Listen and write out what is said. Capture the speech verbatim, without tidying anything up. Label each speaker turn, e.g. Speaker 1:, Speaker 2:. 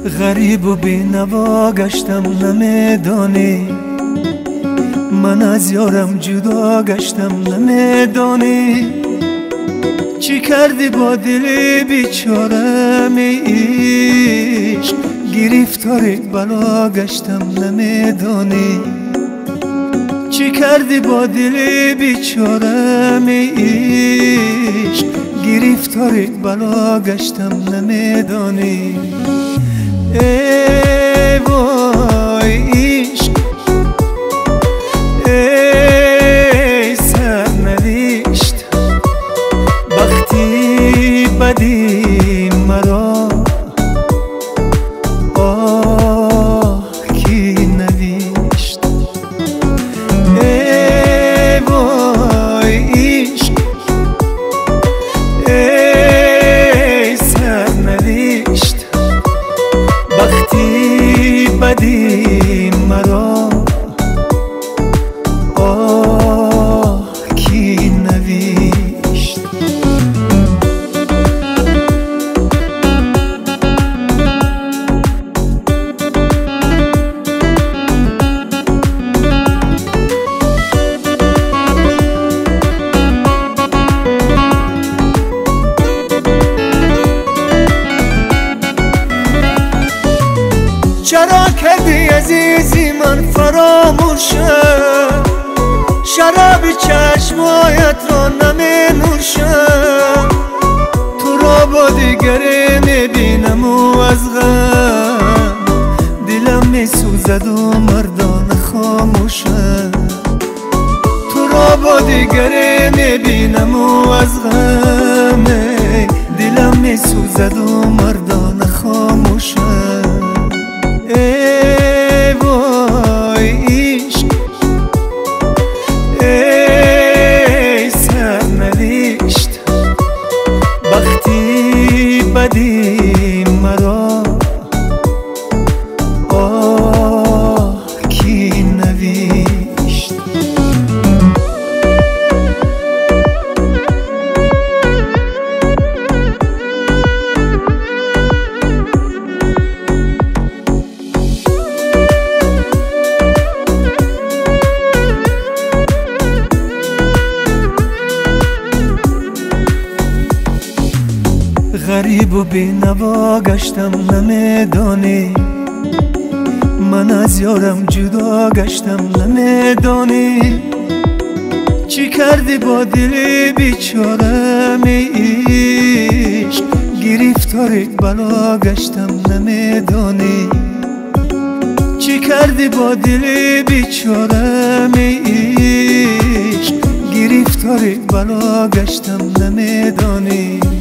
Speaker 1: غریب و بینوا گشتم نمیدانی، من از یارم جدا گشتم نمیدانی. چی کردی با دل بیچارم عشق، گرفتار بلا گشتم نمیدانی. چی کردی با دل بیچارم عشق، گرفتار بلا گشتم نمیدانی. ای وای عشق، ای سرنوشت، بختی بدی مرا آه کی نوشت. ای وای عشق، ای سرنوشت، بختی بدی مرا آه کی نوشت. چرا کردی عزیزی من فراموشم، شراب چشمایت را نمی نوشم. تو را با دیگری میبینم و از غم دلم میسوزد و مردان خاموشم. تو را با دیگری میبینم و از غم دلم میسوزد و مردان خاموشم. ای وای عشق، ای سرنوشت، بختی بدی مرا آه کی نوشت. غریب و بینوا گشتم نمیدانی، من از یارم جدا گشتم نمیدانی. چی کردی با دل بیچارم عشق، گرفتار بلا گشتم نمیدانی. چی کردی با دل بیچارم عشق، گرفتار بلا گشتم نمیدانی.